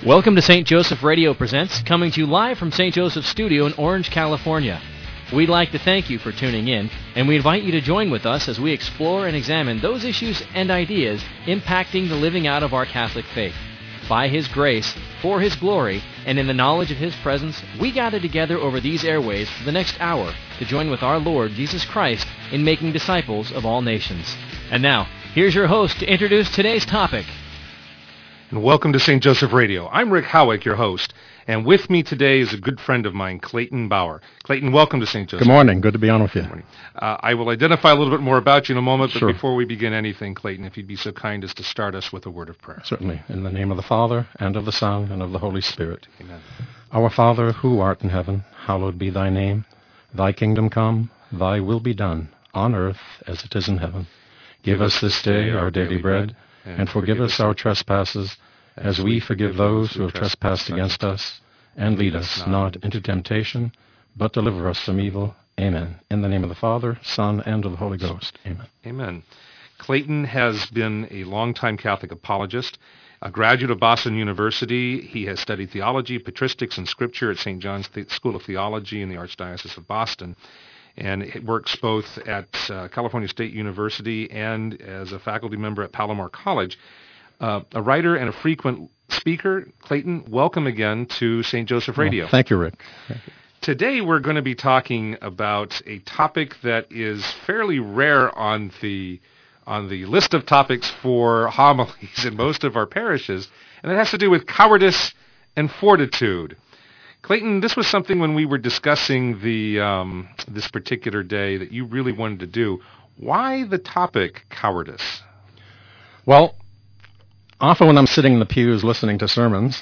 Welcome to St. Joseph Radio Presents, coming to you live from St. Joseph Studio in Orange, California. We'd like to thank you for tuning in, and we invite you to join with us as we explore and examine those issues and ideas impacting the living out of our Catholic faith. By His grace, for His glory, and in the knowledge of His presence, we gather together over these airways for the next hour to join with our Lord Jesus Christ in making disciples of all nations. And now, here's your host to introduce today's topic. And welcome to St. Joseph Radio. I'm Rick Howick, your host, and with me today is a good friend of mine, Clayton Bauer. Clayton, welcome to St. Joseph. Good morning. Good to be on with you. Good morning. I will identify a little bit more about you in a moment, but Sure. Before we begin anything, Clayton, if you'd be so kind as to start us with a word of prayer. Certainly. In the name of the Father, and of the Son, and of the Holy Spirit. Amen. Our Father, who art in heaven, hallowed be thy name. Thy kingdom come, thy will be done, on earth as it is in heaven. Give us this day our daily bread, and forgive us our trespasses, as we forgive those who have trespassed against us. And lead us not into temptation, but deliver us from evil. Amen. In the name of the Father, Son, and of the Holy Ghost. Amen. Amen. Clayton has been a longtime Catholic apologist, a graduate of Boston University. He has studied theology, patristics, and scripture at St. John's School of Theology in the Archdiocese of Boston. And it works both at California State University and as a faculty member at Palomar College. A writer and a frequent speaker. Clayton, welcome again to St. Joseph Radio. Well, thank you, Rick. Thank you. Today we're going to be talking about a topic that is fairly rare on the list of topics for homilies in most of our parishes, and it has to do with cowardice and fortitude. Clayton, this was something when we were discussing this particular day that you really wanted to do. Why the topic cowardice? Well, often when I'm sitting in the pews listening to sermons,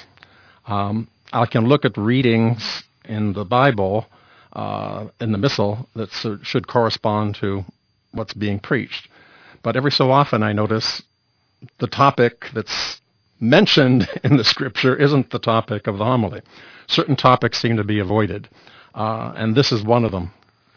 I can look at readings in the Bible, in the Missal, that should correspond to what's being preached. But every so often I notice the topic that's mentioned in the Scripture isn't the topic of the homily. Certain topics seem to be avoided, and this is one of them.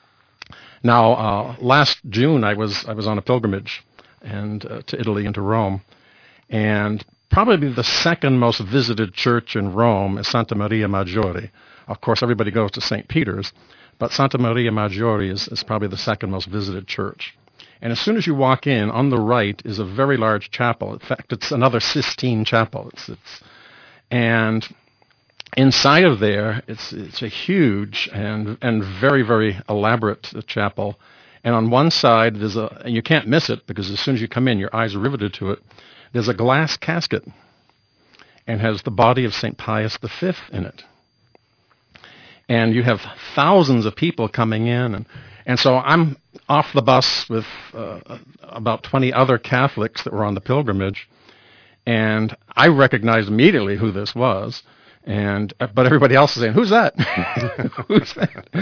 Now, last June I was on a pilgrimage and to Italy and to Rome. And probably the second most visited church in Rome is Santa Maria Maggiore. Of course, everybody goes to St. Peter's, but Santa Maria Maggiore is probably the second most visited church. And as soon as you walk in, on the right is a very large chapel. In fact, it's another Sistine chapel. And inside of there, it's a huge and very, very elaborate chapel. And on one side, and you can't miss it because as soon as you come in, your eyes are riveted to it. There's a glass casket and has the body of St. Pius V in it. And you have thousands of people coming in. And so I'm off the bus with about 20 other Catholics that were on the pilgrimage. And I recognized immediately who this was. But everybody else is saying, "Who's that?" "Who's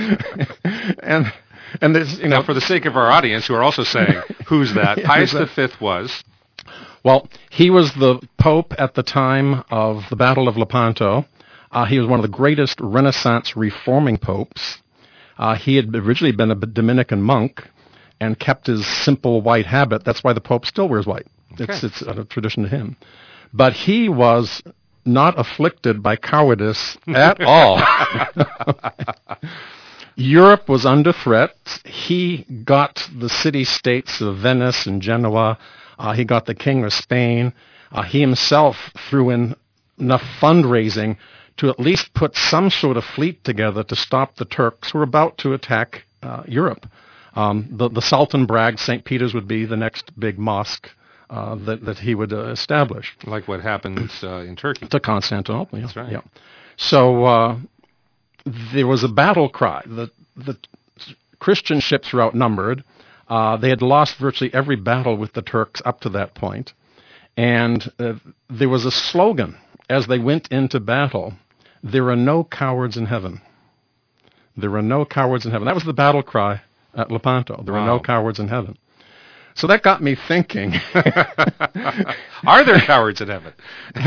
that?" And there's, Now, for the sake of our audience who are also saying, "Who's that?" Pius V was... Well, he was the Pope at the time of the Battle of Lepanto. He was one of the greatest Renaissance reforming popes. He had originally been a Dominican monk and kept his simple white habit. That's why the Pope still wears white. Okay. It's a tradition to him. But he was not afflicted by cowardice at all. Europe was under threat. He got the city-states of Venice and Genoa. He got the King of Spain. He himself threw in enough fundraising to at least put some sort of fleet together to stop the Turks who were about to attack Europe. The Sultan bragged St. Peter's would be the next big mosque that he would establish. Like what happened in Turkey. To Constantinople. Yeah. That's right. Yeah. So there was a battle cry. The Christian ships were outnumbered. They had lost virtually every battle with the Turks up to that point. And there was a slogan as they went into battle: "There are no cowards in heaven." There are no cowards in heaven. That was the battle cry at Lepanto. There are no cowards in heaven. So that got me thinking. Are there cowards in heaven?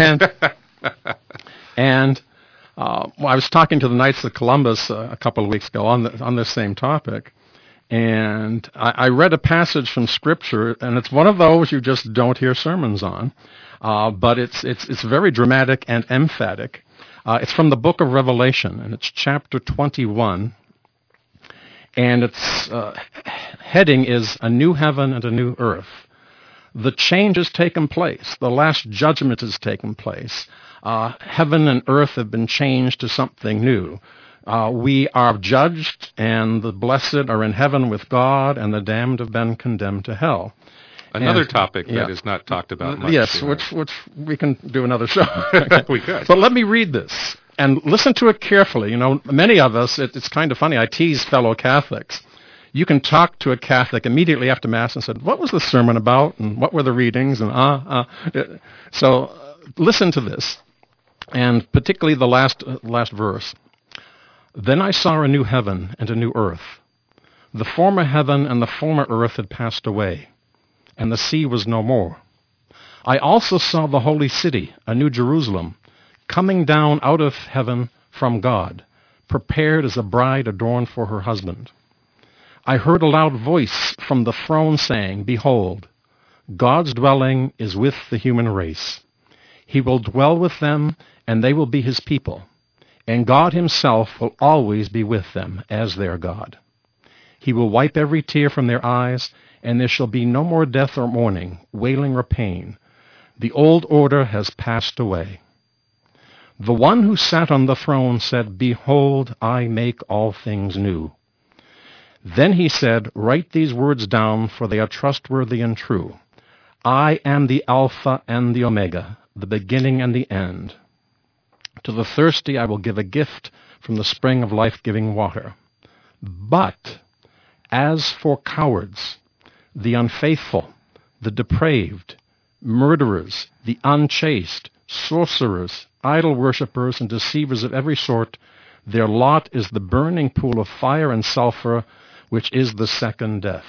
And I was talking to the Knights of Columbus a couple of weeks ago on this same topic. And I read a passage from Scripture, and it's one of those you just don't hear sermons on, but it's very dramatic and emphatic. It's from the book of Revelation, and it's chapter 21, and its heading is A New Heaven and a New Earth. The change has taken place. The last judgment has taken place. Heaven and earth have been changed to something new. We are judged, and the blessed are in heaven with God, and the damned have been condemned to hell. Another topic that is not talked about much. Yes, which we can do another show. We could. But let me read this, and listen to it carefully. You know, many of us, it's kind of funny, I tease fellow Catholics. You can talk to a Catholic immediately after Mass and say, what was the sermon about, and what were the readings, and So listen to this, and particularly the last verse. Then I saw a new heaven and a new earth. The former heaven and the former earth had passed away, and the sea was no more. I also saw the holy city, a new Jerusalem, coming down out of heaven from God, prepared as a bride adorned for her husband. I heard a loud voice from the throne saying, Behold, God's dwelling is with the human race. He will dwell with them, and they will be his people. And God himself will always be with them as their God. He will wipe every tear from their eyes, and there shall be no more death or mourning, wailing or pain. The old order has passed away. The one who sat on the throne said, Behold, I make all things new. Then he said, Write these words down, for they are trustworthy and true. I am the Alpha and the Omega, the beginning and the end. To the thirsty I will give a gift from the spring of life-giving water. But as for cowards, the unfaithful, the depraved, murderers, the unchaste, sorcerers, idol worshippers, and deceivers of every sort, their lot is the burning pool of fire and sulfur, which is the second death.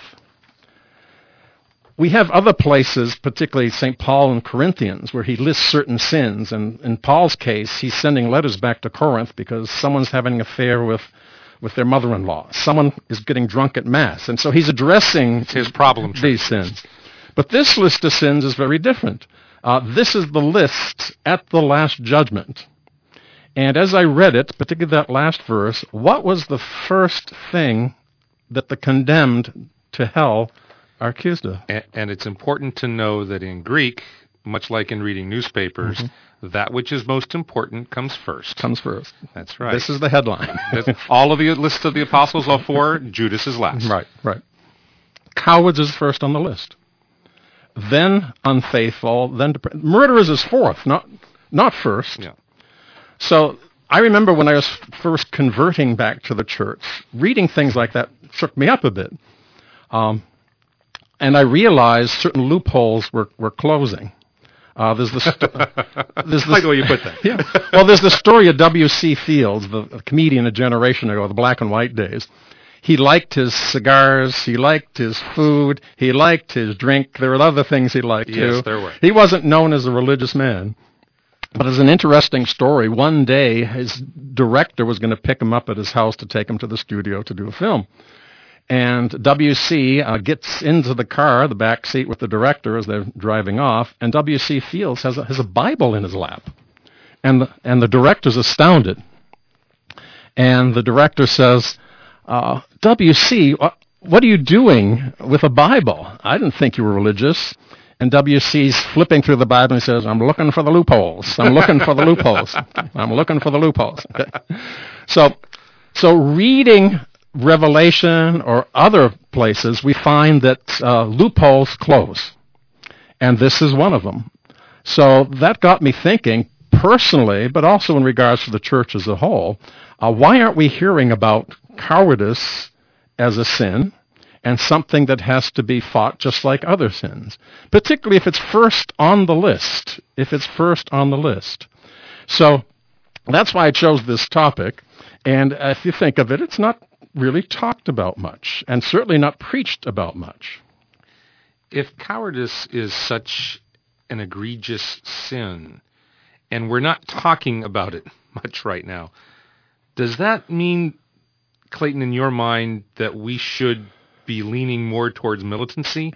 We have other places, particularly St. Paul in Corinthians, where he lists certain sins. And in Paul's case, he's sending letters back to Corinth because someone's having an affair with their mother-in-law. Someone is getting drunk at Mass. And so he's addressing his problem, these sins. But this list of sins is very different. This is the list at the Last Judgment. And as I read it, particularly that last verse, what was the first thing that the condemned to hell are accused of? And it's important to know that in Greek, much like in reading newspapers, that which is most important comes first. Comes first. That's right. This is the headline. All of the list of the apostles, all four, Judas is last. Right. Cowards is first on the list. Then unfaithful, then murderers is fourth, not first. Yeah. So I remember when I was first converting back to the church, reading things like that shook me up a bit. And I realized certain loopholes were closing. There's the like the way you put that. Yeah. Well, there's the story of W.C. Fields, the comedian a generation ago, the black and white days. He liked his cigars, he liked his food, he liked his drink. There were other things he liked too. Yes, there were. He wasn't known as a religious man. But it's an interesting story. One day, his director was going to pick him up at his house to take him to the studio to do a film. And W.C. Gets into the car, the back seat with the director as they're driving off, and W.C. Fields has a Bible in his lap. And the director's astounded. And the director says, W.C., what are you doing with a Bible? I didn't think you were religious. And W.C.'s flipping through the Bible and he says, I'm looking for the loopholes. I'm looking for the loopholes. I'm looking for the loopholes. Okay. So reading Revelation or other places, we find that loopholes close. And this is one of them. So that got me thinking personally, but also in regards to the church as a whole, why aren't we hearing about cowardice as a sin and something that has to be fought just like other sins, particularly if it's first on the list, So that's why I chose this topic. And if you think of it, it's not really talked about much, and certainly not preached about much. If cowardice is such an egregious sin, and we're not talking about it much right now, does that mean, Clayton, in your mind, that we should be leaning more towards militancy?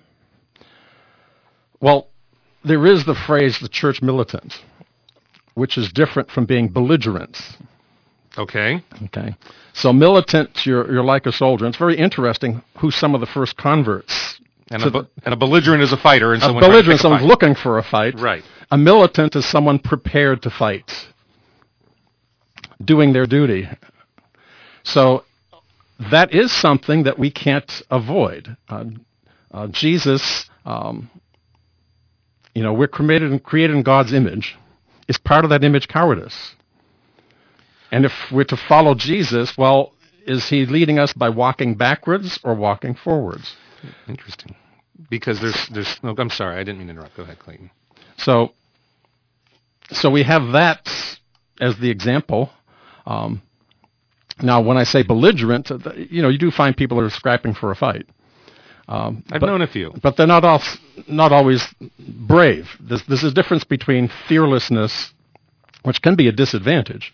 Well, there is the phrase the church militant, which is different from being belligerent. Okay. Okay. So militant, you're like a soldier. It's very interesting who some of the first converts. And a belligerent is a fighter, and someone a belligerent, someone's looking for a fight. Right. A militant is someone prepared to fight, doing their duty. So that is something that we can't avoid. Jesus, we're created in God's image. Is part of that image cowardice? And if we're to follow Jesus, well, is he leading us by walking backwards or walking forwards? Interesting. Because there's no, I'm sorry, I didn't mean to interrupt. Go ahead, Clayton. So we have that as the example. Now, when I say belligerent, you do find people who are scrapping for a fight. I've known a few. But they're not always brave. There's a difference between fearlessness, which can be a disadvantage.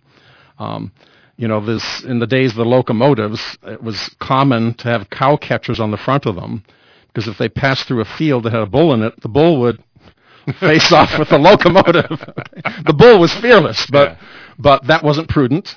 In the days of the locomotives, it was common to have cow catchers on the front of them, because if they passed through a field that had a bull in it, the bull would face off with the locomotive. The bull was fearless, but that wasn't prudent.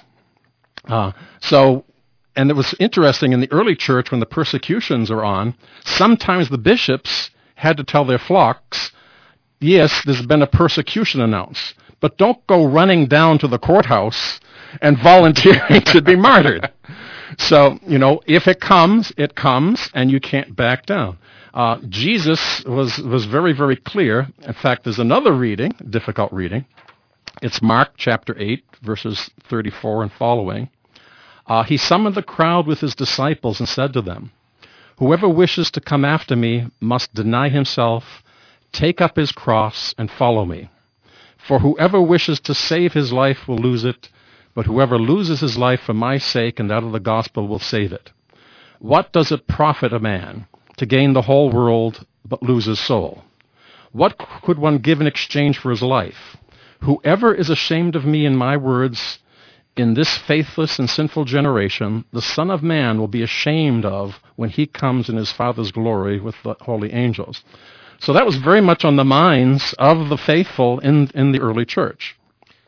And it was interesting in the early church when the persecutions are on, sometimes the bishops had to tell their flocks, yes, there's been a persecution announced, but don't go running down to the courthouse and volunteering to be martyred. So, if it comes, and you can't back down. Jesus was very, very clear. In fact, there's another reading, difficult reading. It's Mark chapter 8, verses 34 and following. He summoned the crowd with his disciples and said to them, "Whoever wishes to come after me must deny himself, take up his cross, and follow me. For whoever wishes to save his life will lose it, but whoever loses his life for my sake and that of the gospel will save it. What does it profit a man to gain the whole world but lose his soul? What could one give in exchange for his life? Whoever is ashamed of me and my words in this faithless and sinful generation, the Son of Man will be ashamed of when he comes in his Father's glory with the holy angels." So that was very much on the minds of the faithful in the early church.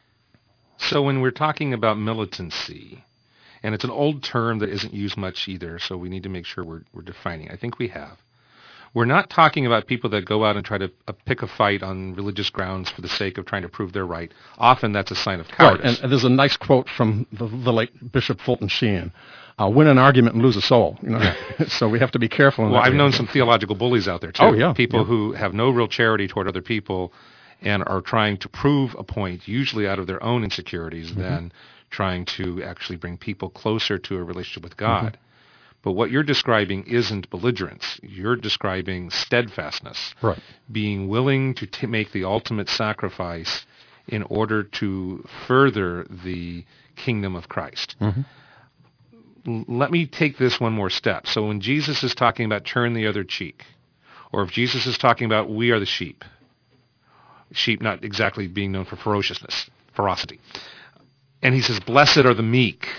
So when we're talking about militancy, and it's an old term that isn't used much either, so we need to make sure we're defining. I think we have. We're not talking about people that go out and try to pick a fight on religious grounds for the sake of trying to prove they're right. Often that's a sign of cowardice. Right, and there's a nice quote from the late Bishop Fulton Sheen. Win an argument and lose a soul. So we have to be careful. Well, I've known some theological bullies out there, too. Oh, yeah. People who have no real charity toward other people and are trying to prove a point, usually out of their own insecurities, than trying to actually bring people closer to a relationship with God. But what you're describing isn't belligerence. You're describing steadfastness, right? Being willing to make the ultimate sacrifice in order to further the kingdom of Christ. Let me take this one more step. So when Jesus is talking about turn the other cheek, or if Jesus is talking about we are the sheep not exactly being known for ferocity, and he says, blessed are the meek,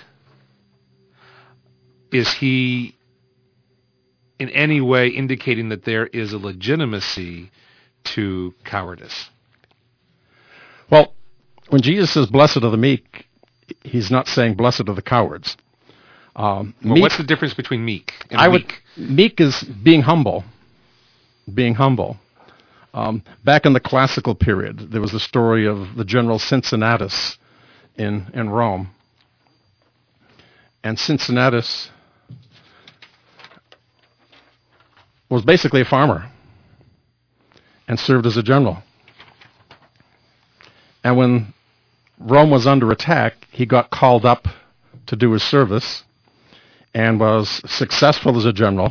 is he in any way indicating that there is a legitimacy to cowardice? Well, when Jesus says blessed are the meek, he's not saying blessed are the cowards. What's the difference between meek and weak? Meek is being humble. Being humble. Back in the classical period, there was the story of the general Cincinnatus in Rome. And Cincinnatus was basically a farmer and served as a general. And when Rome was under attack, he got called up to do his service and was successful as a general.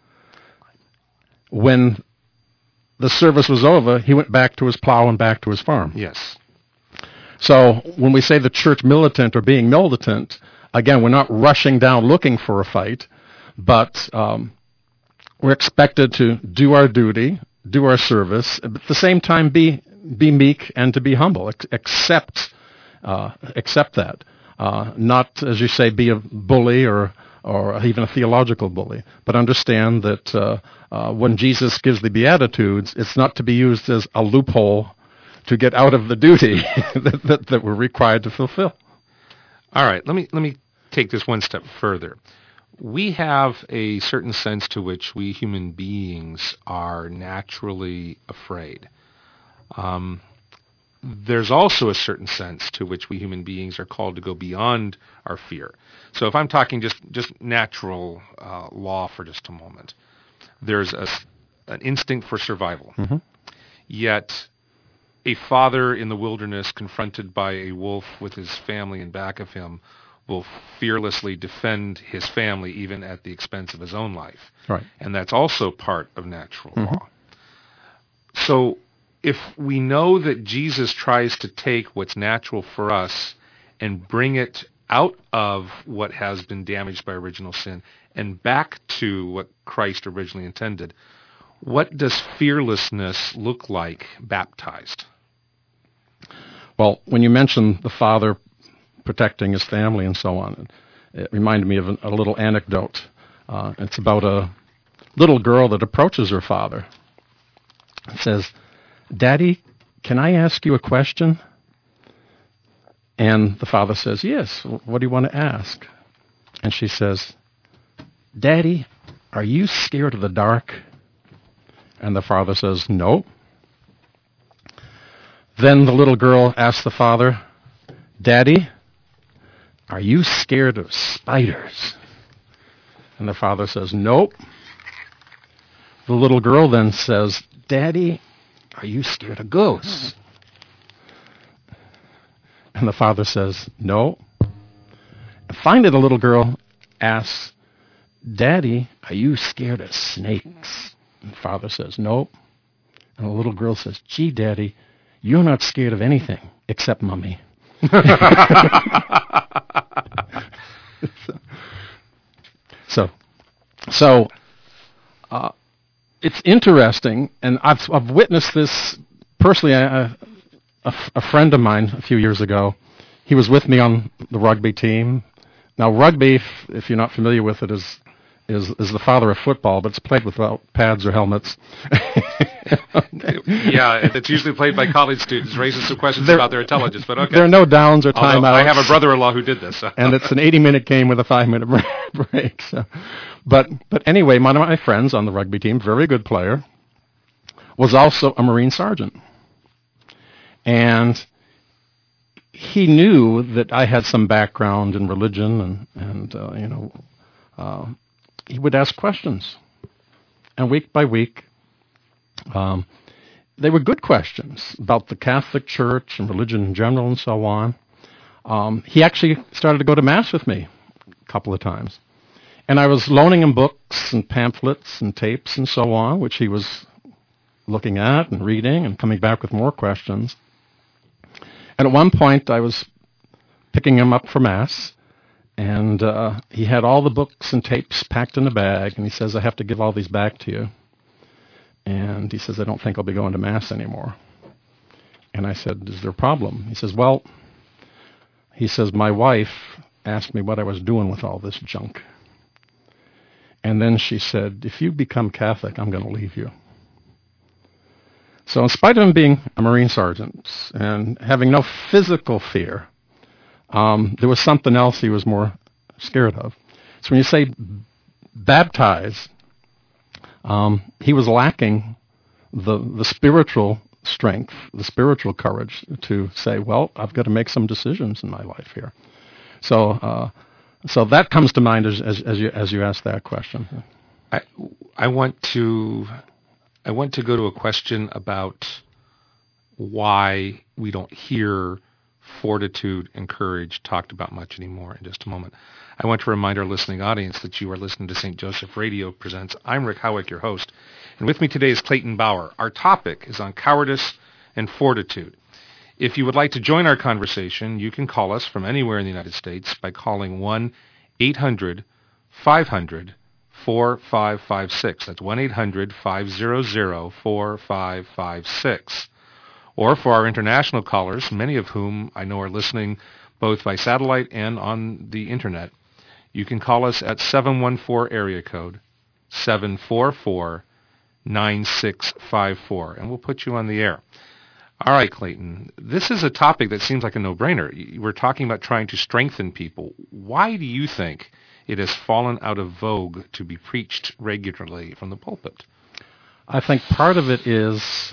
When the service was over, he went back to his plow and back to his farm. Yes. So when we say the church militant or being militant, again, we're not rushing down looking for a fight, but we're expected to do our duty, do our service, but at the same time be meek and to be humble. Accept that. Not, as you say, be a bully or or even a theological bully. But understand that when Jesus gives the Beatitudes, it's not to be used as a loophole to get out of the duty that we're required to fulfill. All right, let me take this one step further. We have a certain sense to which we human beings are naturally afraid. There's also a certain sense to which we human beings are called to go beyond our fear. So if I'm talking just natural law for just a moment, there's an instinct for survival. Mm-hmm. Yet a father in the wilderness confronted by a wolf with his family in back of him will fearlessly defend his family even at the expense of his own life. Right. And that's also part of natural Mm-hmm. law. So if we know that Jesus tries to take what's natural for us and bring it out of what has been damaged by original sin and back to what Christ originally intended, what does fearlessness look like baptized? Well, when you mentioned the father protecting his family and so on, it reminded me of a little anecdote. It's about a little girl that approaches her father and says, "Daddy, can I ask you a question?" And the father says, "Yes, what do you want to ask?" And she says, "Daddy, are you scared of the dark?" And the father says, "No." Then the little girl asks the father, "Daddy, are you scared of spiders?" And the father says, "Nope." The little girl then says, "Daddy, are you scared of ghosts?" And the father says, "No." And finally the little girl asks, "Daddy, are you scared of snakes?" And the father says, "Nope." And the little girl says, "Gee, Daddy, you're not scared of anything except Mummy." So it's interesting, and I've witnessed this personally. A friend of mine a few years ago, he was with me on the rugby team. Now, rugby, if you're not familiar with it, is the father of football, but it's played without pads or helmets. Yeah, it's usually played by college students, raises some questions about their intelligence, but okay. There are no downs or timeouts. Although I have a brother-in-law who did this. So. And it's an 80-minute game with a 5-minute break. So. But anyway, one of my friends on the rugby team, very good player, was also a Marine sergeant. And he knew that I had some background in religion, and he would ask questions. And week by week, they were good questions about the Catholic Church and religion in general and so on. He actually started to go to Mass with me a couple of times. And I was loaning him books and pamphlets and tapes and so on, which he was looking at and reading and coming back with more questions. And at one point, I was picking him up for Mass, and he had all the books and tapes packed in a bag, and he says, "I have to give all these back to you." And he says, "I don't think I'll be going to Mass anymore." And I said, "Is there a problem?" He says, "Well," he says, "my wife asked me what I was doing with all this junk. And then she said, if you become Catholic, I'm going to leave you." So in spite of him being a Marine sergeant and having no physical fear, there was something else he was more scared of. So when you say baptize, he was lacking the spiritual strength, the spiritual courage to say, well, I've got to make some decisions in my life here. So that comes to mind as you ask that question. I want to go to a question about why we don't hear fortitude and courage talked about much anymore in just a moment. I want to remind our listening audience that you are listening to St. Joseph Radio Presents. I'm Rick Howick, your host, and with me today is Clayton Bauer. Our topic is on cowardice and fortitude. If you would like to join our conversation, you can call us from anywhere in the United States by calling 1-800-500-4556. That's 1-800-500-4556. Or for our international callers, many of whom I know are listening both by satellite and on the Internet, You can call us at 714 area code 744-9654, and we'll put you on the air. All right, Clayton, this is a topic that seems like a no-brainer. We're talking about trying to strengthen people. Why do you think it has fallen out of vogue to be preached regularly from the pulpit? I think part of it is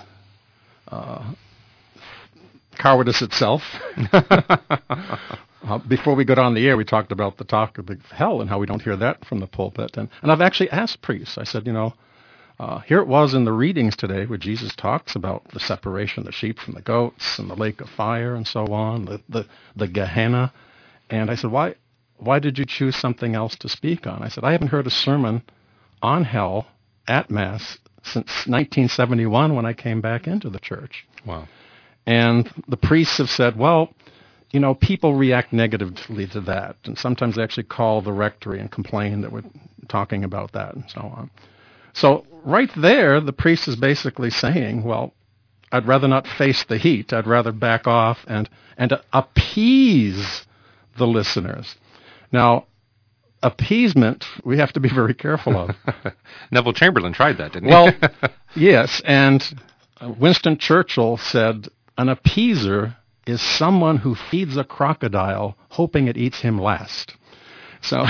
cowardice itself. Before we got on the air, we talked about the talk of hell and how we don't hear that from the pulpit. And I've actually asked priests, I said, here it was in the readings today where Jesus talks about the separation of the sheep from the goats and the lake of fire and so on, the Gehenna. And I said, why did you choose something else to speak on? I said, I haven't heard a sermon on hell at Mass since 1971 when I came back into the church. Wow. And the priests have said, well, people react negatively to that. And sometimes they actually call the rectory and complain that we're talking about that and so on. So right there, the priest is basically saying, well, I'd rather not face the heat. I'd rather back off and appease the listeners. Now, appeasement, we have to be very careful of. Neville Chamberlain tried that, didn't he? Well, yes, and Winston Churchill said, an appeaser is someone who feeds a crocodile hoping it eats him last. So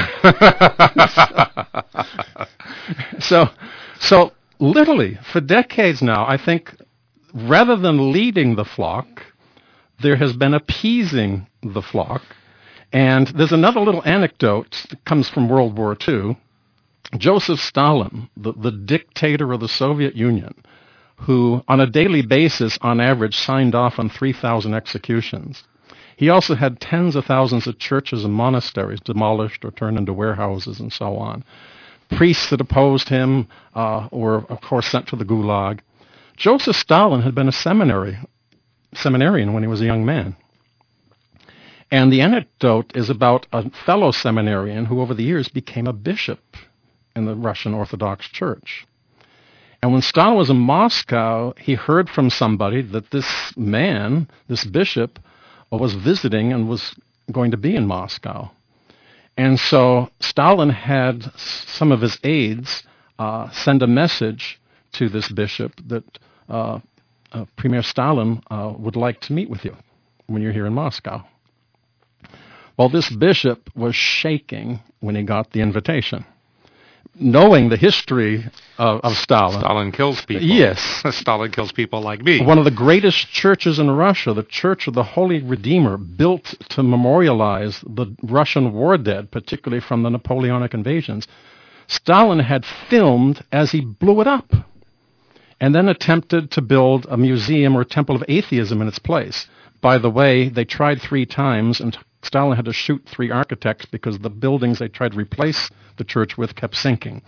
literally, for decades now, I think rather than leading the flock, there has been appeasing the flock. And there's another little anecdote that comes from World War II. Joseph Stalin, the dictator of the Soviet Union, who on a daily basis, on average, signed off on 3,000 executions. He also had tens of thousands of churches and monasteries demolished or turned into warehouses and so on. Priests that opposed him were, of course, sent to the Gulag. Joseph Stalin had been a seminarian when he was a young man. And the anecdote is about a fellow seminarian who over the years became a bishop in the Russian Orthodox Church. And when Stalin was in Moscow, he heard from somebody that this man, this bishop, was visiting and was going to be in Moscow. And so Stalin had some of his aides send a message to this bishop that Premier Stalin would like to meet with you when you're here in Moscow. Well, this bishop was shaking when he got the invitation. Knowing the history of Stalin. Stalin kills people. Yes. Stalin kills people like me. One of the greatest churches in Russia, the Church of the Holy Redeemer, built to memorialize the Russian war dead, particularly from the Napoleonic invasions, Stalin had filmed as he blew it up and then attempted to build a museum or a temple of atheism in its place. By the way, they tried 3 times, and Stalin had to shoot 3 architects because the buildings they tried to replace the church with kept sinking.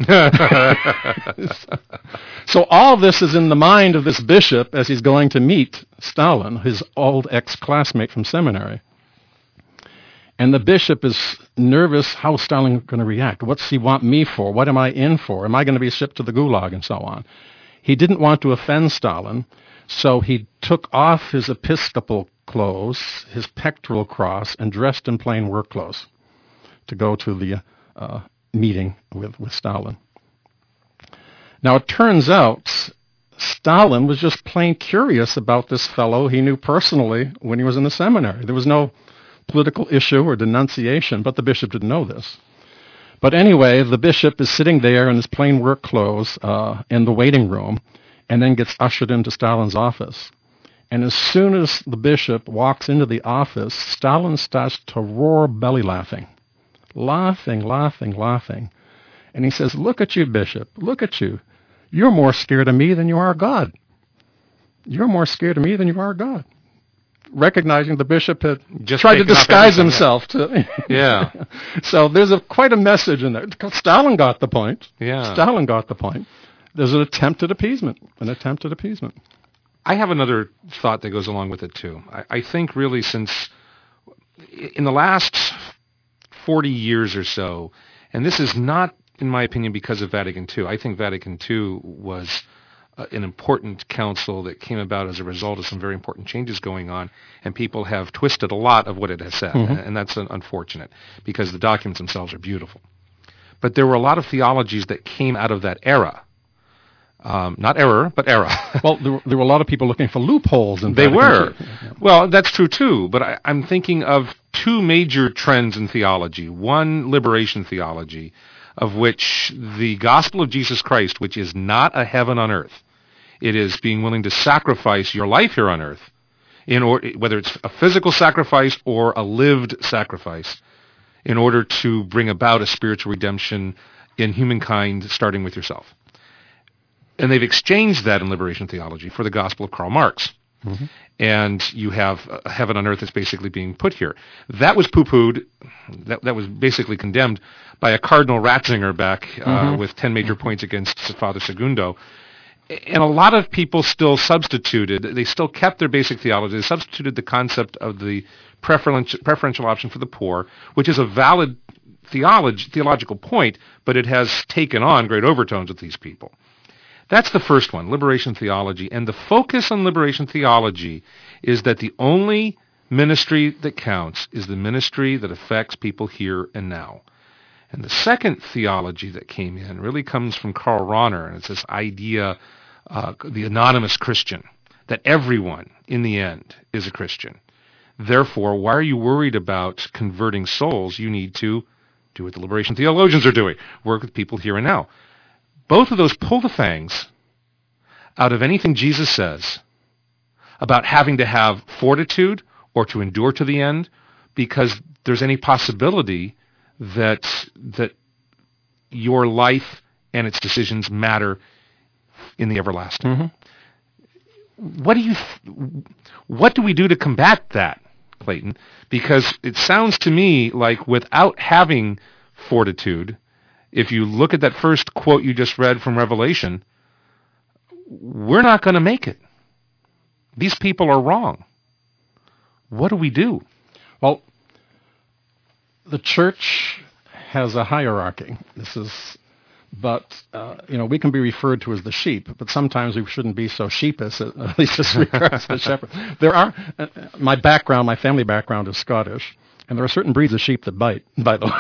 So all this is in the mind of this bishop as he's going to meet Stalin, his old ex-classmate from seminary. And the bishop is nervous. How's Stalin going to react? What's he want me for? What am I in for? Am I going to be shipped to the Gulag and so on? He didn't want to offend Stalin, so he took off his episcopal clothes, his pectoral cross, and dressed in plain work clothes to go to the meeting with Stalin. Now, it turns out Stalin was just plain curious about this fellow he knew personally when he was in the seminary. There was no political issue or denunciation, but the bishop didn't know this. But anyway, the bishop is sitting there in his plain work clothes in the waiting room and then gets ushered into Stalin's office. And as soon as the bishop walks into the office, Stalin starts to roar belly laughing. Laughing. And he says, look at you, Bishop, look at you. You're more scared of me than you are God. You're more scared of me than you are God. Recognizing the bishop had just tried to disguise himself. Yeah. So there's quite a message in there. Stalin got the point. Yeah. Stalin got the point. There's an attempt at appeasement. I have another thought that goes along with it, too. I think really since in the last 40 years or so, and this is not, in my opinion, because of Vatican II. I think Vatican II was an important council that came about as a result of some very important changes going on, and people have twisted a lot of what it has said, and that's unfortunate because the documents themselves are beautiful. But there were a lot of theologies that came out of that era. Not error, but era. Well, there were a lot of people looking for loopholes in They Vatican were. II. Yeah. Well, that's true too, but I'm thinking of two major trends in theology. One, liberation theology, of which the gospel of Jesus Christ, which is not a heaven on earth, it is being willing to sacrifice your life here on earth, in order, whether it's a physical sacrifice or a lived sacrifice, in order to bring about a spiritual redemption in humankind, starting with yourself. And they've exchanged that in liberation theology for the gospel of Karl Marx. Mm-hmm. And you have heaven on earth that's basically being put here. That was poo-pooed. That was basically condemned by a Cardinal Ratzinger back with 10 major points against Father Segundo. And a lot of people still substituted, they still kept their basic theology. They substituted the concept of the preferential option for the poor, which is a valid theological point, but it has taken on great overtones with these people. That's the first one, liberation theology. And the focus on liberation theology is that the only ministry that counts is the ministry that affects people here and now. And the second theology that came in really comes from Karl Rahner, and it's this idea, the anonymous Christian, that everyone, in the end, is a Christian. Therefore, why are you worried about converting souls? You need to do what the liberation theologians are doing, work with people here and now. Both of those pull the fangs out of anything Jesus says about having to have fortitude or to endure to the end, because there's any possibility that your life and its decisions matter in the everlasting. Mm-hmm. What do we do to combat that, Clayton? Because it sounds to me like without having fortitude, if you look at that first quote you just read from Revelation, we're not going to make it. These people are wrong. What do we do? Well, the church has a hierarchy. But we can be referred to as the sheep, but sometimes we shouldn't be so sheepish, at least as regards the shepherd. There are, my family background is Scottish, and there are certain breeds of sheep that bite, by the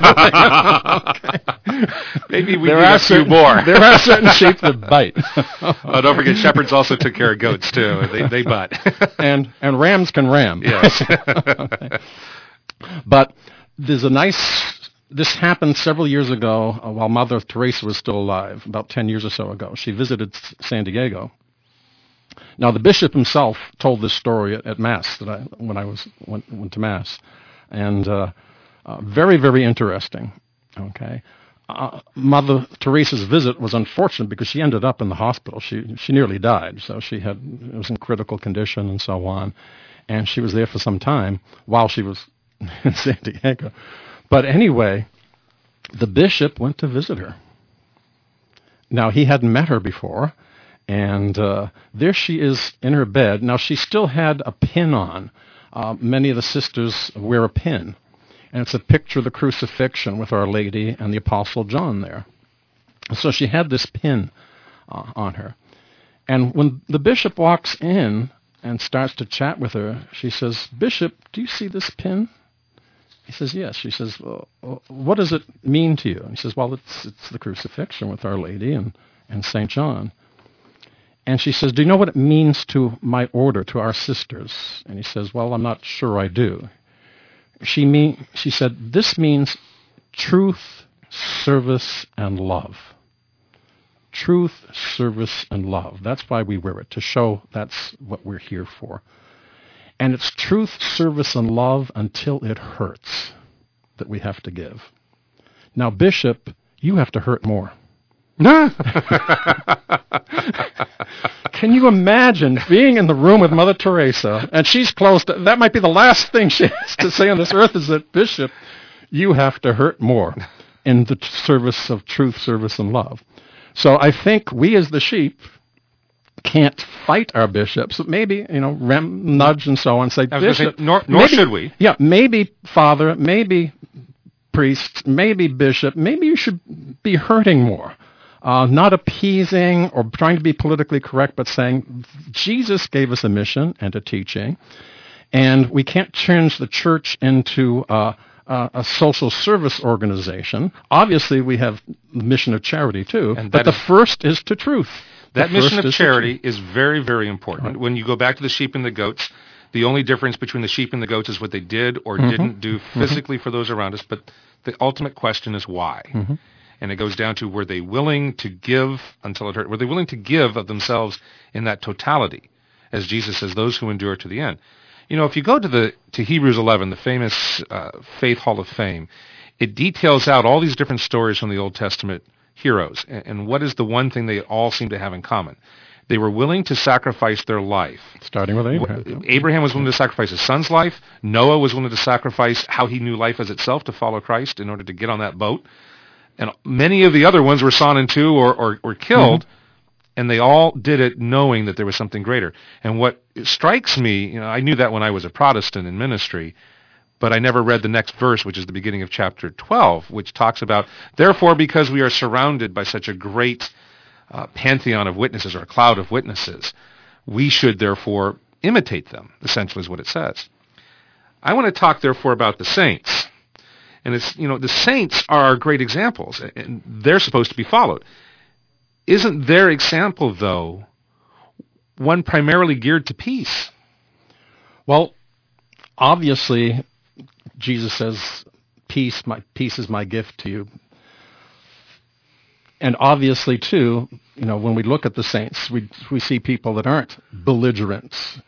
way. Okay. Maybe we need a few more. There are certain sheep that bite. Oh, don't forget, shepherds also took care of goats, too. They butt. and rams can ram. Yes. Okay. But there's this happened several years ago while Mother Teresa was still alive, about 10 years or so ago. She visited San Diego. Now, the bishop himself told this story at Mass when I went to Mass. And very, very interesting. Okay, Mother Teresa's visit was unfortunate because she ended up in the hospital. She nearly died, so it was in critical condition and so on. And she was there for some time while she was in San Diego. But anyway, the bishop went to visit her. Now, he hadn't met her before, and there she is in her bed. Now, she still had a pin on. Many of the sisters wear a pin, and it's a picture of the crucifixion with Our Lady and the Apostle John there. So she had this pin on her. And when the bishop walks in and starts to chat with her, she says, "Bishop, do you see this pin?" He says, "Yes." She says, "Well, what does it mean to you?" And he says, "Well, it's the crucifixion with Our Lady and St. John." And she says, "Do you know what it means to my order, to our sisters?" And he says, "Well, I'm not sure I do." She said, "This means truth, service, and love." Truth, service, and love. That's why we wear it, to show that's what we're here for. And it's truth, service, and love until it hurts that we have to give. Now, Bishop, you have to hurt more. Can you imagine being in the room with Mother Teresa, and she's close to, that might be the last thing she has to say on this earth is that, "Bishop, you have to hurt more in the service of truth, service, and love." So I think we as the sheep can't fight our bishops, but maybe, nudge and so on, say, "Bishop, nor should we." Yeah, maybe Father, maybe priest, maybe Bishop, maybe you should be hurting more not appeasing or trying to be politically correct, but saying Jesus gave us a mission and a teaching, and we can't change the church into a social service organization. Obviously, we have the mission of charity too, but the first is to truth. That mission of charity is very, very important. Right. When you go back to the sheep and the goats, the only difference between the sheep and the goats is what they did or didn't do physically for those around us, but the ultimate question is why. And it goes down to, were they willing to give until it hurt? Were they willing to give of themselves in that totality? As Jesus says, those who endure to the end. You know, if you go to Hebrews 11, the famous Faith Hall of Fame, it details out all these different stories from the Old Testament heroes. And what is the one thing they all seem to have in common? They were willing to sacrifice their life. Starting with Abraham. Abraham was willing to sacrifice his son's life. Noah was willing to sacrifice how he knew life as itself to follow Christ in order to get on that boat. And many of the other ones were sawn in two or killed, and they all did it knowing that there was something greater. And what strikes me, you know, I knew that when I was a Protestant in ministry, but I never read the next verse, which is the beginning of chapter 12, which talks about, therefore, because we are surrounded by such a great pantheon of witnesses, or a cloud of witnesses, we should therefore imitate them, essentially is what it says. I want to talk, therefore, about the saints. And it's, you know, the saints are our great examples, and they're supposed to be followed. Isn't their example, though, one primarily geared to peace? Well, obviously, Jesus says, peace is my gift to you. And obviously, too, you know, when we look at the saints, we see people that aren't belligerents.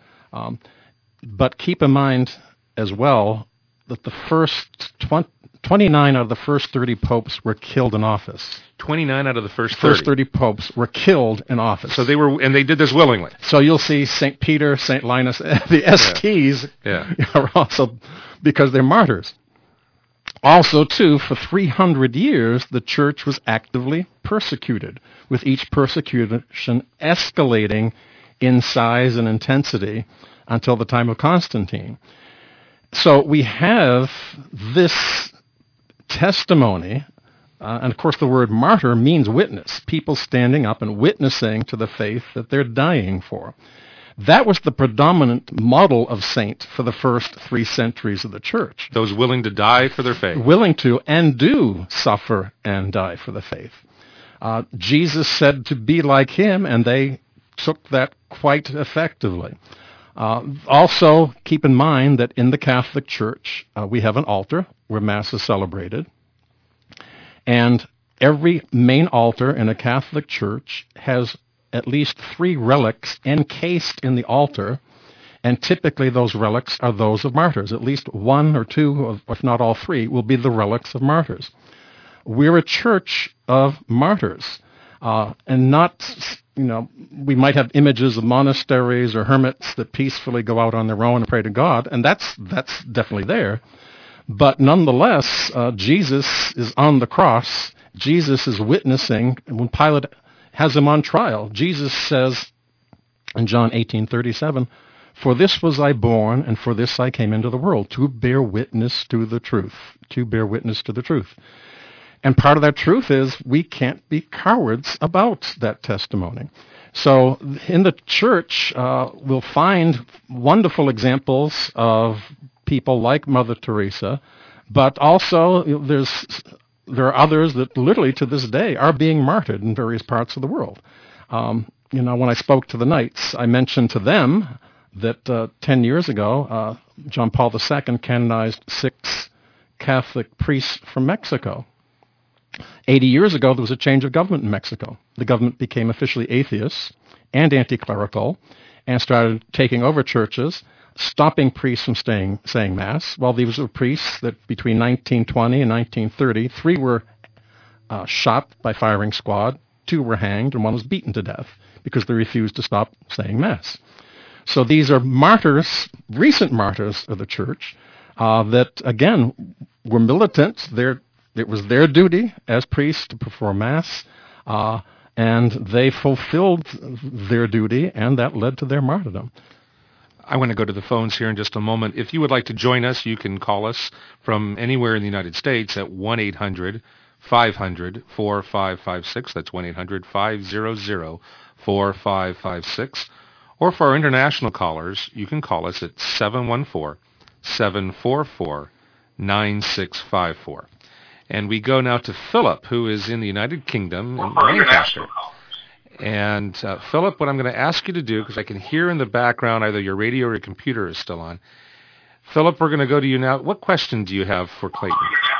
But keep in mind as well that the first 29 out of the first 30 popes were killed in office. 29 out of the first 30. First 30 popes were killed in office. So they did this willingly. So you'll see St. Peter, St. Linus, the STs are also, because they're martyrs. Also, too, for 300 years, the church was actively persecuted, with each persecution escalating in size and intensity until the time of Constantine. So we have this testimony, and of course the word martyr means witness, people standing up and witnessing to the faith that they're dying for. That was the predominant model of saint for the first 3 centuries of the church. Those willing to die for their faith. Willing to and do suffer and die for the faith. Jesus said to be like him, and they took that quite effectively. Also, keep in mind that in the Catholic Church, we have an altar where Mass is celebrated. And every main altar in a Catholic church has at least 3 relics encased in the altar, and typically those relics are those of martyrs. At least 1 or 2, if not all 3, will be the relics of martyrs. We're a church of martyrs, and not, you know, we might have images of monasteries or hermits that peacefully go out on their own and pray to God, and that's definitely there. But nonetheless, Jesus is on the cross. Jesus is witnessing. When Pilate has him on trial, Jesus says in John 18:37, "For this was I born, and for this I came into the world, to bear witness to the truth." To bear witness to the truth. And part of that truth is we can't be cowards about that testimony. So in the church, we'll find wonderful examples of people like Mother Teresa, but also there are others that literally to this day are being martyred in various parts of the world. You know, when I spoke to the Knights, I mentioned to them that 10 years ago, John Paul II canonized 6 Catholic priests from Mexico. 80 years ago, there was a change of government in Mexico. The government became officially atheist and anti-clerical and started taking over churches, stopping priests from saying Mass. Well, these were priests that between 1920 and 1930, 3 were shot by firing squad, 2 were hanged, and 1 was beaten to death because they refused to stop saying Mass. So these are martyrs, recent martyrs of the church, that, again, were militant. It was their duty as priests to perform Mass, and they fulfilled their duty, and that led to their martyrdom. I want to go to the phones here in just a moment. If you would like to join us, you can call us from anywhere in the United States at 1-800 1-800-500-4556. That's 1-800-500-4556. Or for our international callers, you can call us at 714-744-9654. And we go now to Philip, who is in the United Kingdom in Lancaster. And Philip, what I'm going to ask you to do, because I can hear in the background either your radio or your computer is still on. Philip, we're going to go to you now. What question do you have for Clayton?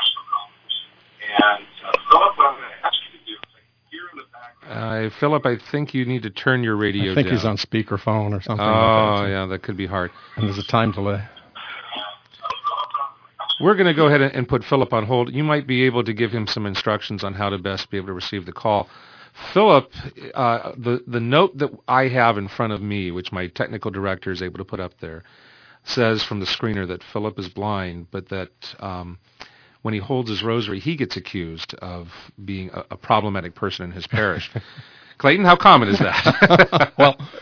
Philip, I think you need to turn your radio down. I think he's on speakerphone or something. Oh, yeah, that could be hard. And there's a time delay. We're going to go ahead and put Philip on hold. You might be able to give him some instructions on how to best be able to receive the call. Philip, the note that I have in front of me, which my technical director is able to put up there, says from the screener that Philip is blind, but that when he holds his rosary, he gets accused of being a problematic person in his parish. Clayton, how common is that?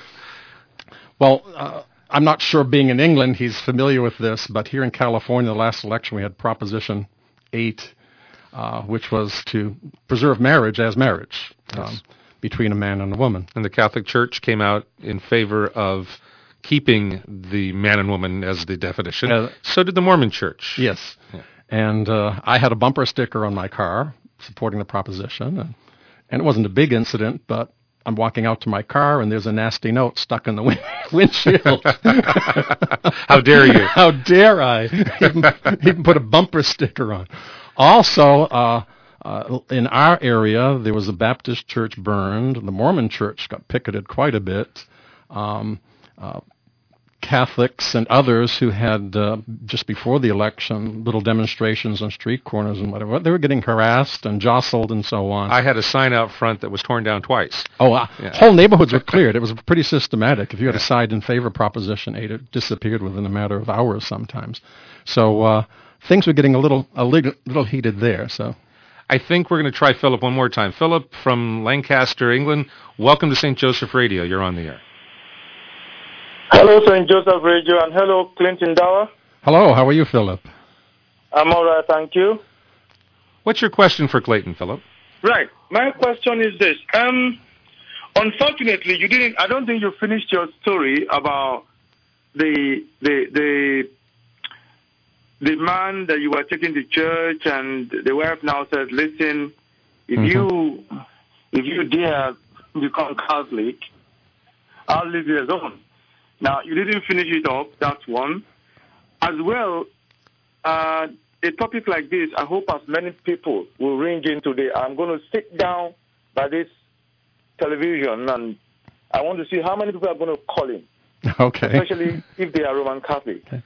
Well, I'm not sure being in England he's familiar with this, but here in California, the last election we had Proposition 8, which was to preserve marriage as marriage between a man and a woman. And the Catholic Church came out in favor of keeping the man and woman as the definition. So did the Mormon Church. Yes. Yeah. And I had a bumper sticker on my car supporting the proposition. And it wasn't a big incident, but I'm walking out to my car, and there's a nasty note stuck in the windshield. How dare you? How dare I even put a bumper sticker on? Also, in our area, there was a Baptist church burned. The Mormon church got picketed quite a bit. Catholics and others who had, just before the election, little demonstrations on street corners and whatever, they were getting harassed and jostled and so on. I had a sign out front that was torn down twice. Whole neighborhoods were cleared. It was pretty systematic. If you had a side in favor of Proposition 8, it disappeared within a matter of hours sometimes. So things were getting a little heated there. So I think we're going to try Philip one more time. Philip from Lancaster, England, welcome to St. Joseph Radio. You're on the air. Hello, St. Joseph Radio, and hello, Clinton Dower. Hello, how are you, Philip? I'm all right, thank you. What's your question for Clayton, Philip? Right. My question is this. Unfortunately, you didn't. I don't think you finished your story about the man that you were taking to church, and the wife now says, "Listen, if you dare become Catholic, I'll leave you alone." Now, you didn't finish it up, that's one. As well, a topic like this, I hope as many people will ring in today. I'm going to sit down by this television, and I want to see how many people are going to call in. Okay. Especially if they are Roman Catholic. Okay.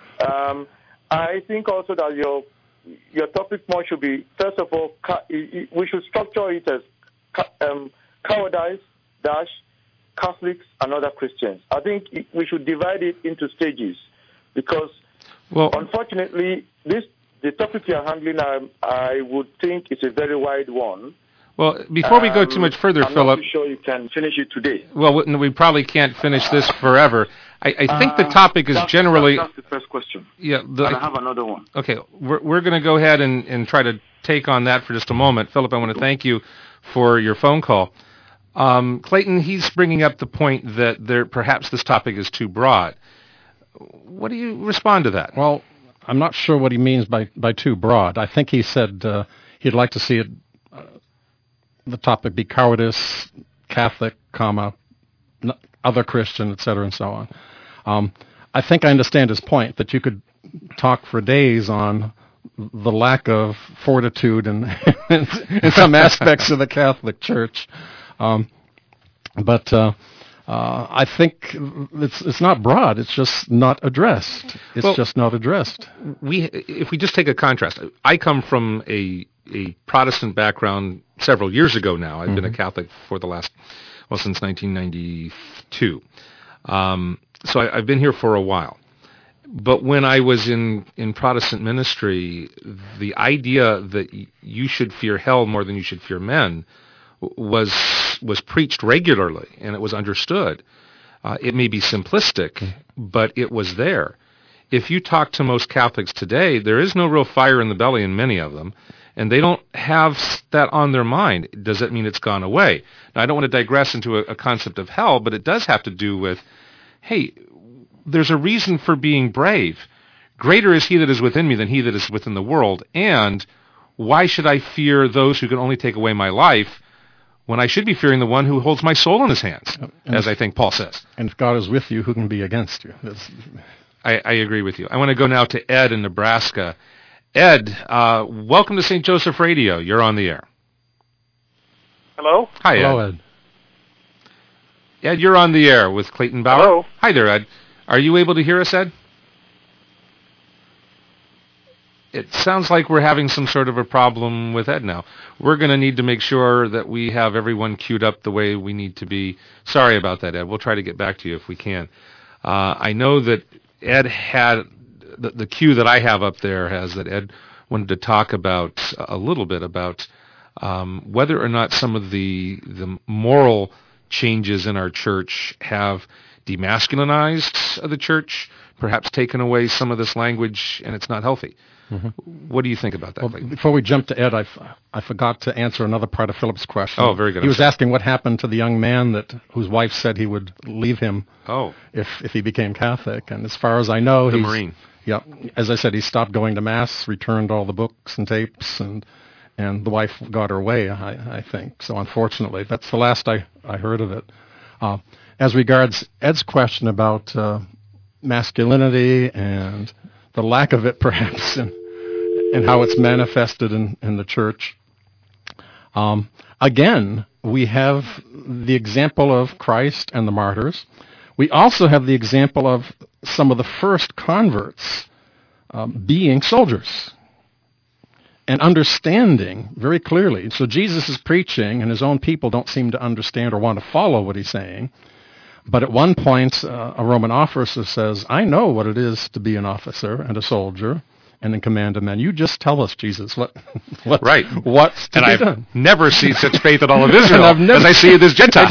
I think also that your topic more should be, first of all, we should structure it as cowardice, Catholics and other Christians. I think we should divide it into stages because, unfortunately, the topic you are handling, I would think it's a very wide one. Well, before we go too much further, Philip... I'm not sure you can finish it today. Well, we probably can't finish this forever. I think the topic is generally... That's the first question. Yeah. And I have another one. Okay, we're going to go ahead and try to take on that for just a moment. Philip, I want to thank you for your phone call. Clayton, he's bringing up the point that perhaps this topic is too broad. What do you respond to that? Well, I'm not sure what he means by too broad. I think he said he'd like to see it, the topic be cowardice, Catholic, other Christian, etc., and so on. I think I understand his point that you could talk for days on the lack of fortitude in some aspects of the Catholic Church. But I think it's not broad. It's just not addressed. Just not addressed. If we just take a contrast, I come from a Protestant background several years ago now. I've been a Catholic for since 1992. So I've been here for a while. But when I was in Protestant ministry, the idea that you should fear hell more than you should fear men was preached regularly, and it was understood. It may be simplistic, but it was there. If you talk to most Catholics today, there is no real fire in the belly in many of them, and they don't have that on their mind. Does that mean it's gone away? Now, I don't want to digress into a concept of hell, but it does have to do with, hey, there's a reason for being brave. Greater is he that is within me than he that is within the world, and why should I fear those who can only take away my life when I should be fearing the one who holds my soul in his hands, as I think Paul says. And if God is with you, who can be against you? I agree with you. I want to go now to Ed in Nebraska. Ed, welcome to St. Joseph Radio. You're on the air. Hello? Hi, Ed. Hello, Ed. Ed, you're on the air with Clayton Bauer. Hello? Hi there, Ed. Are you able to hear us, Ed? It sounds like we're having some sort of a problem with Ed now. We're going to need to make sure that we have everyone queued up the way we need to be. Sorry about that, Ed. We'll try to get back to you if we can. I know that Ed had, the cue that I have up there has that Ed wanted to talk about a little bit about whether or not some of the moral changes in our church have demasculinized the church, perhaps taken away some of this language, and it's not healthy. Mm-hmm. What do you think about that? Well, before we jump to Ed, I forgot to answer another part of Philip's question. Oh, very good. He was asking what happened to the young man whose wife said he would leave him if he became Catholic. And as far as I know, the Marine. Yeah, as I said, he stopped going to Mass, returned all the books and tapes, and the wife got her way, I think. So unfortunately, that's the last I heard of it. As regards Ed's question about masculinity and the lack of it, perhaps, and how it's manifested in the church. Again, we have the example of Christ and the martyrs. We also have the example of some of the first converts being soldiers and understanding very clearly. So Jesus is preaching, and his own people don't seem to understand or want to follow what he's saying. But at one point, a Roman officer says, I know what it is to be an officer and a soldier and in command of men. You just tell us, Jesus, what's to be done. I've never seen such faith in all of Israel as I see in this Gentile.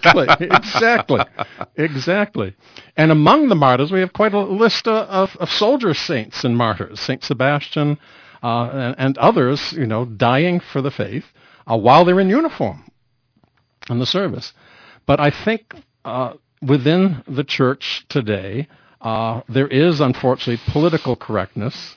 Exactly. And among the martyrs, we have quite a list of soldier saints and martyrs, St. Sebastian and others, dying for the faith while they're in uniform in the service. But I think within the church today, there is, unfortunately, political correctness.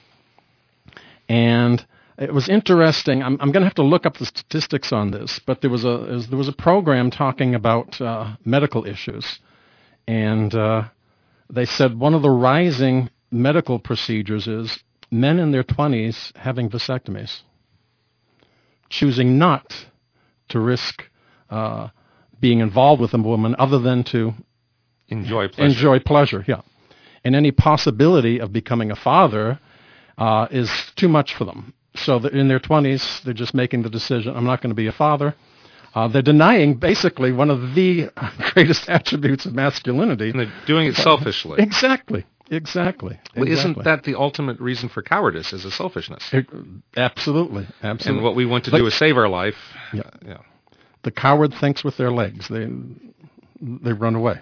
And it was interesting. I'm going to have to look up the statistics on this, but there was a program talking about medical issues. And they said one of the rising medical procedures is men in their 20s having vasectomies, choosing not to risk being involved with a woman other than to enjoy pleasure. Yeah. And any possibility of becoming a father is too much for them. So that in their 20s, they're just making the decision, I'm not going to be a father. They're denying basically one of the greatest attributes of masculinity. And they're doing it selfishly. Exactly. Well, isn't that the ultimate reason for cowardice, is a selfishness? Absolutely. And what we want to do is save our life. Yeah. The coward thinks with their legs. They run away.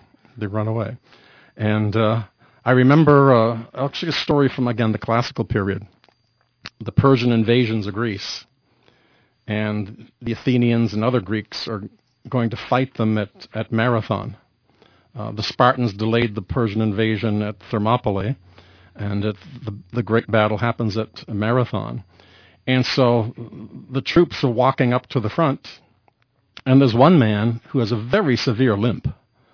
And I remember actually a story from, again, the classical period, the Persian invasions of Greece. And the Athenians and other Greeks are going to fight them at Marathon. The Spartans delayed the Persian invasion at Thermopylae, and the great battle happens at Marathon. And so the troops are walking up to the front, and there's one man who has a very severe limp.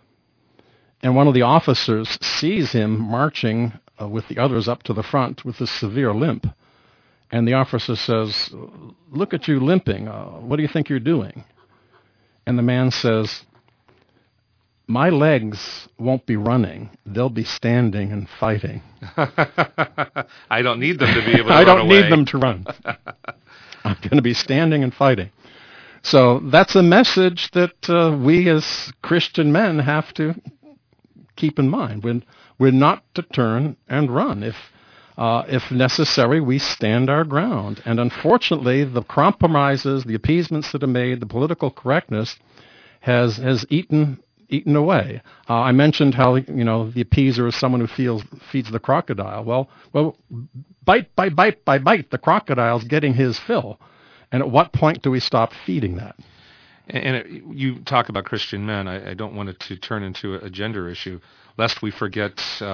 And one of the officers sees him marching with the others up to the front with this severe limp. And the officer says, look at you limping. What do you think you're doing? And the man says, my legs won't be running. They'll be standing and fighting. I don't need them to be able to run away. I don't need them to run. I'm going to be standing and fighting. So that's a message that we as Christian men have to keep in mind. We're not to turn and run. If necessary, we stand our ground. And unfortunately, the compromises, the appeasements that are made, the political correctness has eaten away. I mentioned how the appeaser is someone who feeds the crocodile. Well, bite by bite by bite, the crocodile's getting his fill. And at what point do we stop feeding that? And you talk about Christian men. I don't want it to turn into a gender issue, lest we forget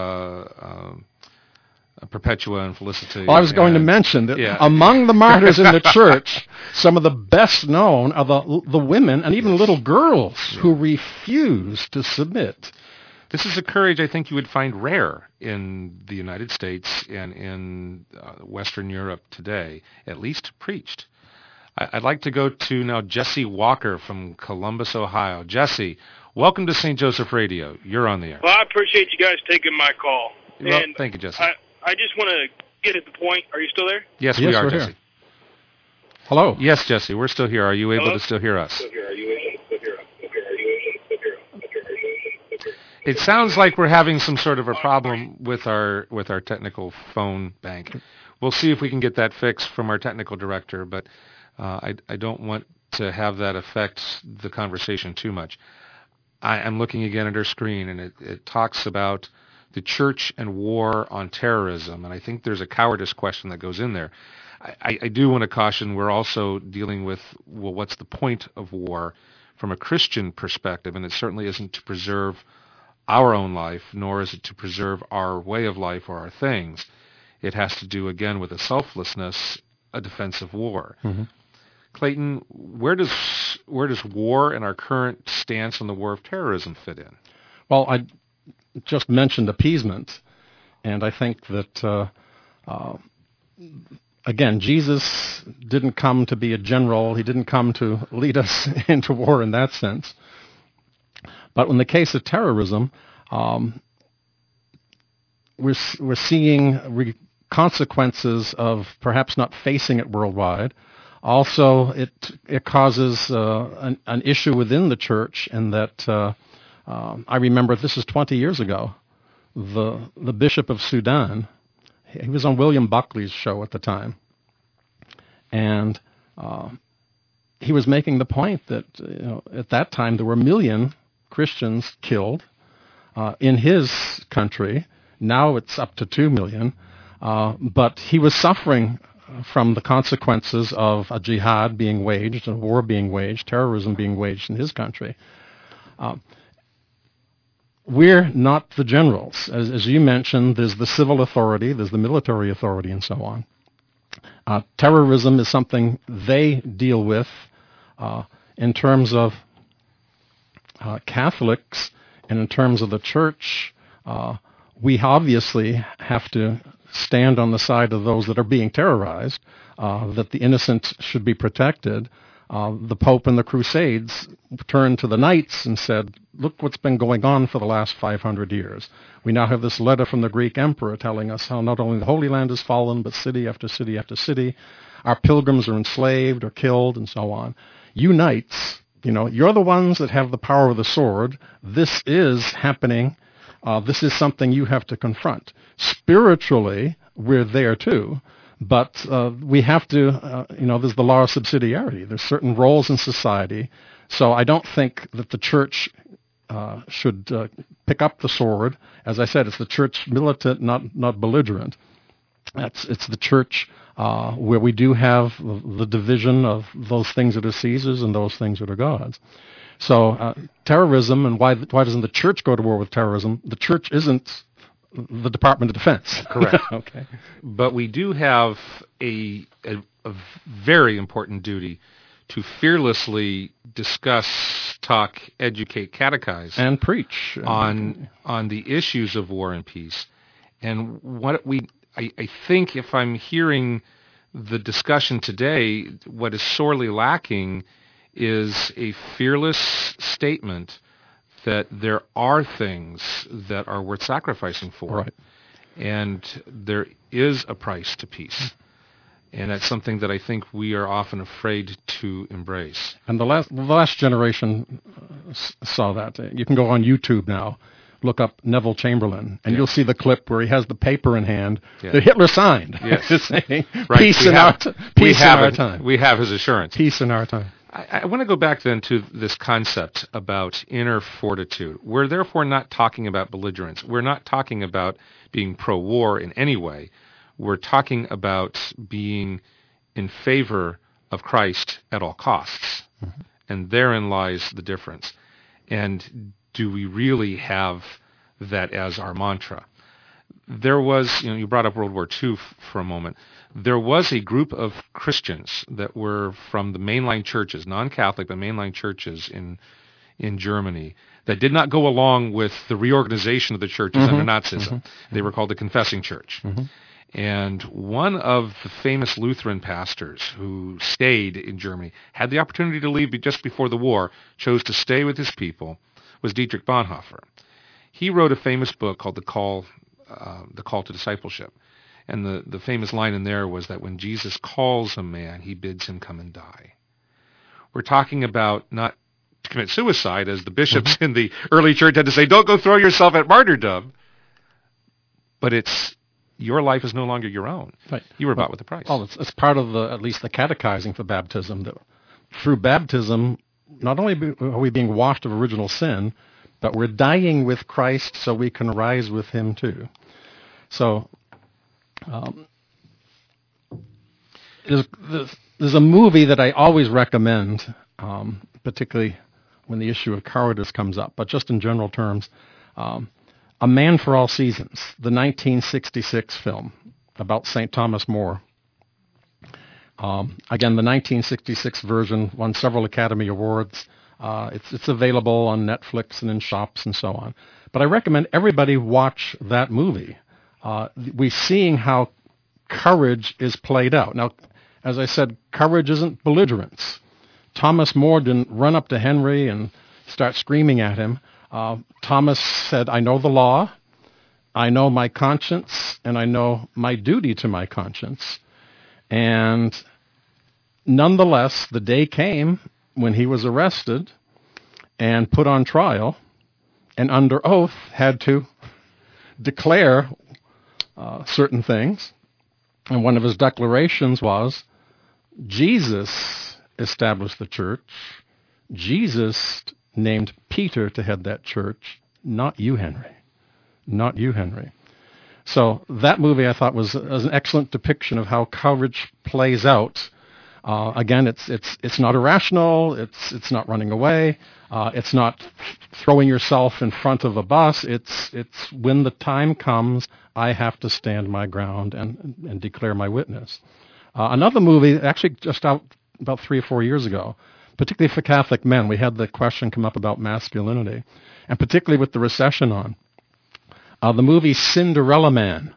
Perpetua and Felicity. Well, I was going to mention that among the martyrs in the church, some of the best known are the women and even little girls who refuse to submit. This is a courage I think you would find rare in the United States and in Western Europe today, at least preached. I'd like to go to now Jesse Walker from Columbus, Ohio. Jesse, welcome to St. Joseph Radio. You're on the air. Well, I appreciate you guys taking my call. Well, thank you, Jesse. I just want to get at the point. Are you still there? Yes, we are, we're Jesse. Here. Hello. Yes, Jesse, we're still here. Are you able to still hear us? It sounds like we're having some sort of a problem with our technical phone bank. We'll see if we can get that fixed from our technical director, but I don't want to have that affect the conversation too much. I'm looking again at our screen, and it talks about the church and war on terrorism, and I think there's a cowardice question that goes in there. I do want to caution we're also dealing with, well, what's the point of war from a Christian perspective, and it certainly isn't to preserve our own life, nor is it to preserve our way of life or our things. It has to do, again, with a selflessness, a defensive war. Mm-hmm. Clayton, where does war and our current stance on the war of terrorism fit in? Well, I just mentioned appeasement, and I think that, again, Jesus didn't come to be a general. He didn't come to lead us into war in that sense. But in the case of terrorism, we're seeing consequences of perhaps not facing it worldwide. Also, it causes an issue within the church, in that I remember, this is 20 years ago, the Bishop of Sudan, he was on William Buckley's show at the time, and he was making the point that at that time there were 1 million Christians killed in his country. Now it's up to 2 million, but he was suffering from the consequences of a jihad being waged, a war being waged, terrorism being waged in his country. We're not the generals. As you mentioned, there's the civil authority, there's the military authority, and so on. Terrorism is something they deal with in terms of Catholics, and in terms of the church. We obviously have to stand on the side of those that are being terrorized, that the innocent should be protected. The Pope and the Crusades turned to the Knights and said, look what's been going on for the last 500 years. We now have this letter from the Greek emperor telling us how not only the Holy Land has fallen, but city after city after city. Our pilgrims are enslaved or killed, and so on. You Knights, you're the ones that have the power of the sword. This is happening. This is something you have to confront. Spiritually, we're there too, but we have to, there's the law of subsidiarity. There's certain roles in society. So I don't think that the church should pick up the sword. As I said, it's the church militant, not belligerent. It's the church where we do have the division of those things that are Caesar's and those things that are God's. So terrorism, and why doesn't the church go to war with terrorism? The church isn't the Department of Defense. Correct. Okay. But we do have a very important duty to fearlessly discuss, talk, educate, catechize, and preach on the issues of war and peace. And I think if I'm hearing the discussion today, what is sorely lacking is a fearless statement that there are things that are worth sacrificing for. Right. And there is a price to peace. And that's something that I think we are often afraid to embrace. And the last generation saw that. You can go on YouTube now, look up Neville Chamberlain, and you'll see the clip where he has the paper in hand that Hitler signed. Yes. Saying, right. Peace in our time. We have his assurance. Peace in our time. I want to go back then to this concept about inner fortitude. We're therefore not talking about belligerence. We're not talking about being pro-war in any way. We're talking about being in favor of Christ at all costs. Mm-hmm. And therein lies the difference. And do we really have that as our mantra? There was, you brought up World War II for a moment. There was a group of Christians that were from the mainline churches, non-Catholic, but mainline churches in Germany, that did not go along with the reorganization of the churches Mm-hmm. under Nazism. Mm-hmm. They were called the Confessing Church. Mm-hmm. And one of the famous Lutheran pastors who stayed in Germany, had the opportunity to leave just before the war, chose to stay with his people, was Dietrich Bonhoeffer. He wrote a famous book called The Call to Discipleship. And the famous line in there was that when Jesus calls a man, he bids him come and die. We're talking about not to commit suicide, as the bishops Mm-hmm. in the early church had to say, don't go throw yourself at martyrdom. But it's your life is no longer your own. Right. You were bought with a price. Well, it's part of at least the catechizing for baptism. That through baptism, not only are we being washed of original sin, but we're dying with Christ so we can rise with him too. So there's a movie that I always recommend, particularly when the issue of cowardice comes up, but just in general terms, A Man for All Seasons, the 1966 film about St. Thomas More. Again, the 1966 version won several Academy Awards. It's available on Netflix and in shops and so on. But I recommend everybody watch that movie. We're seeing how courage is played out. Now, as I said, courage isn't belligerence. Thomas More didn't run up to Henry and start screaming at him. Thomas said, I know the law, I know my conscience, and I know my duty to my conscience. And nonetheless, the day came when he was arrested and put on trial and under oath had to declare certain things. And one of his declarations was, Jesus established the church. Jesus named Peter to head that church, not you, Henry. Not you, Henry. So that movie I thought was an excellent depiction of how courage plays out. Again, it's not irrational. It's not running away. It's not throwing yourself in front of a bus. It's when the time comes, I have to stand my ground and declare my witness. Another movie, actually just out about 3 or 4 years ago, particularly for Catholic men, we had the question come up about masculinity, and particularly with the recession on. The movie Cinderella Man,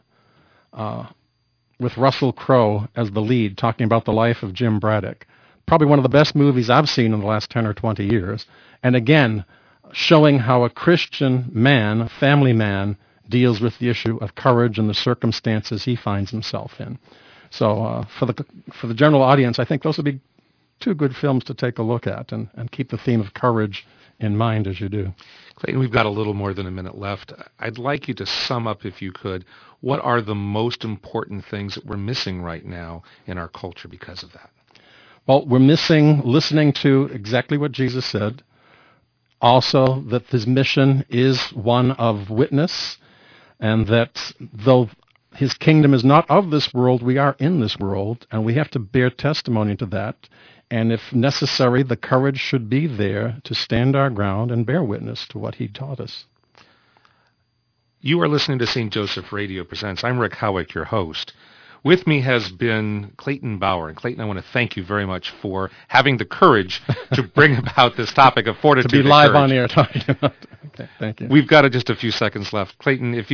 with Russell Crowe as the lead, talking about the life of Jim Braddock. Probably one of the best movies I've seen in the last 10 or 20 years. And again, showing how a Christian man, a family man, deals with the issue of courage and the circumstances he finds himself in. So for the general audience, I think those would be 2 good films to take a look at and keep the theme of courage in mind as you do. Clayton, we've got a little more than a minute left. I'd like you to sum up, if you could, what are the most important things that we're missing right now in our culture because of that? Well, we're missing listening to exactly what Jesus said. Also, that his mission is one of witness, and that though his kingdom is not of this world, we are in this world, and we have to bear testimony to that. And if necessary, the courage should be there to stand our ground and bear witness to what he taught us. You are listening to St. Joseph Radio Presents. I'm Rick Howick, your host. With me has been Clayton Bauer. And Clayton, I want to thank you very much for having the courage to bring about this topic of fortitude. To be live on air tonight. Okay, thank you. We've got just a few seconds left. Clayton, if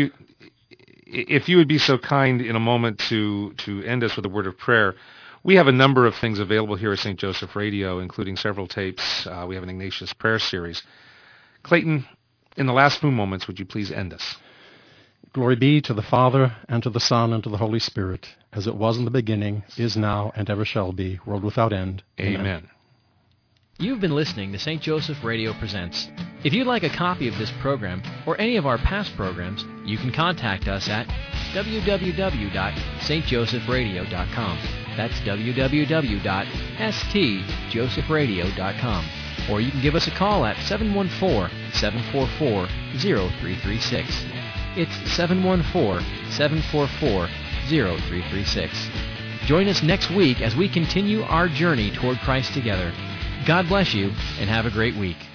you would be so kind in a moment to end us with a word of prayer. We have a number of things available here at St. Joseph Radio, including several tapes. We have an Ignatius Prayer Series. Clayton, in the last few moments, would you please end us? Glory be to the Father, and to the Son, and to the Holy Spirit, as it was in the beginning, is now, and ever shall be, world without end. Amen. You've been listening to St. Joseph Radio Presents. If you'd like a copy of this program or any of our past programs, you can contact us at www.stjosephradio.com. That's www.stjosephradio.com. Or you can give us a call at 714-744-0336. It's 714-744-0336. Join us next week as we continue our journey toward Christ together. God bless you, and have a great week.